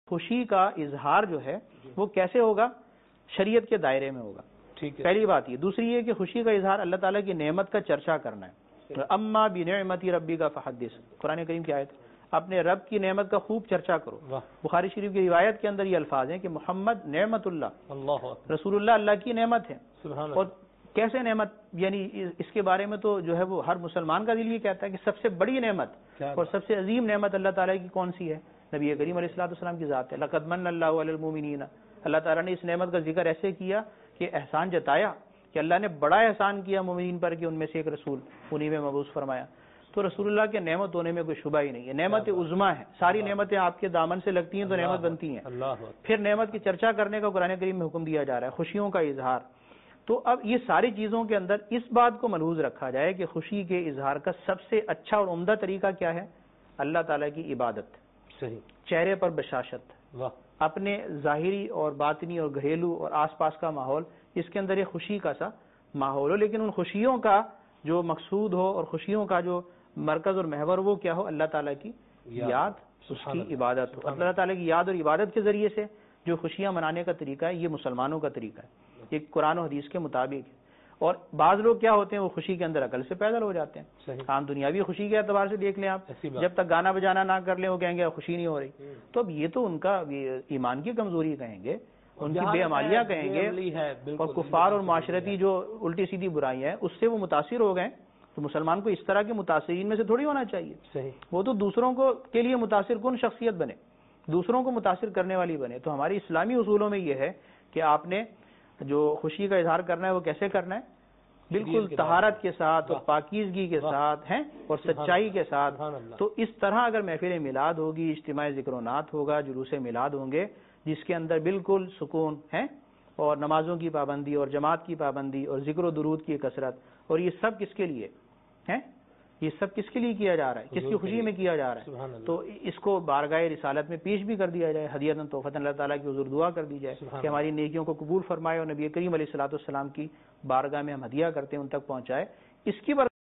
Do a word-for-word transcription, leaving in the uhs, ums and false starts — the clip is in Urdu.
خوشی کا اظہار جو ہے وہ کیسے ہوگا؟ شریعت کے دائرے میں ہوگا. ٹھیک ہے، پہلی بات یہ. دوسری یہ کہ خوشی کا اظہار اللہ تعالیٰ کی نعمت کا چرچا کرنا ہے. اما بنعمت ربی کا فحدث، قرآن کریم کی آیت. اپنے رب کی نعمت کا خوب چرچا کرو. بخاری شریف کی روایت کے اندر یہ الفاظ ہیں کہ محمد نعمت اللہ، اللہ رسول اللہ اللہ کی نعمت ہے. اور کیسے نعمت؟ یعنی اس کے بارے میں تو جو ہے وہ ہر مسلمان کا دل یہ کہتا ہے کہ سب سے بڑی نعمت اور سب سے عظیم نعمت اللہ تعالیٰ کی کون سی ہے؟ نبی کریم علیہ الصلوۃ والسلام کی ذات ہے. لقد من اللہ علی المؤمنین، اللہ تعالیٰ نے اس نعمت کا ذکر ایسے کیا کہ احسان جتایا کہ اللہ نے بڑا احسان کیا مومنین پر کہ ان میں سے ایک رسول انہی میں مبعوث فرمایا. تو رسول اللہ کے نعمت ہونے میں کوئی شبہ ہی نہیں ہے. نعمت عظمیٰ ہے. ساری نعمتیں آپ کے دامن سے لگتی ہیں تو نعمت بنتی ہیں. پھر نعمت کی چرچا کرنے کا قرآن کریم میں حکم دیا جا رہا ہے، خوشیوں کا اظہار. تو اب یہ ساری چیزوں کے اندر اس بات کو ملحوظ رکھا جائے کہ خوشی کے اظہار کا سب سے اچھا اور عمدہ طریقہ کیا ہے؟ اللہ تعالیٰ کی عبادت. صحیح. چہرے پر بشاشت، اپنے ظاہری اور باطنی اور گھریلو اور آس پاس کا ماحول، اس کے اندر ایک خوشی کا سا ماحول ہو، لیکن ان خوشیوں کا جو مقصود ہو اور خوشیوں کا جو مرکز اور محور وہ کیا ہو؟ اللہ تعالیٰ کی یاد، اس کی عبادت ہو. اللہ تعالیٰ کی یاد اور عبادت کے ذریعے سے جو خوشیاں منانے کا طریقہ ہے یہ مسلمانوں کا طریقہ ہے، یہ قرآن و حدیث کے مطابق ہے. اور بعض لوگ کیا ہوتے ہیں، وہ خوشی کے اندر عقل سے پیدل ہو جاتے ہیں. عام دنیاوی خوشی کے اعتبار سے دیکھ لیں آپ، جب تک گانا بجانا نہ کر لیں وہ کہیں گے خوشی نہیں ہو رہی. تو اب یہ تو ان کا ایمان کی کمزوری کہیں گے، ان کی بے عمالیاں کہیں گے، اور کفار اور معاشرتی جو الٹی سیدھی برائیاں ہیں اس سے وہ متاثر ہو گئے. تو مسلمان کو اس طرح کے متاثرین میں سے تھوڑی ہونا چاہیے. وہ تو دوسروں کو کے لیے متاثر کن شخصیت بنے، دوسروں کو متاثر کرنے والی بنے. تو ہمارے اسلامی اصولوں میں یہ ہے کہ آپ نے جو خوشی کا اظہار کرنا ہے وہ کیسے کرنا ہے؟ بالکل طہارت کے ساتھ اور پاکیزگی کے ساتھ ہیں اور سچائی کے ساتھ. تو اس طرح اگر محفل میلاد ہوگی، اجتماع ذکر و نات ہوگا، جلوس میلاد ہوں گے جس کے اندر بالکل سکون ہے اور نمازوں کی پابندی اور جماعت کی پابندی اور ذکر و درود کی کثرت، اور یہ سب کس کے لیے ہے؟ یہ سب کس کے لیے کیا جا رہا ہے؟ کس کی خوشی میں کیا جا رہا ہے؟ تو اس کو بارگاہ رسالت میں پیش بھی کر دیا جائے، ہدیۃً تحفۃً اللہ تعالیٰ کی حضور دعا کر دی جائے کہ ہماری نیکیوں کو قبول فرمائے اور نبی کریم علیہ الصلوۃ والسلام کی بارگاہ میں ہم ہدیہ کرتے ہیں ان تک پہنچائے. اس کی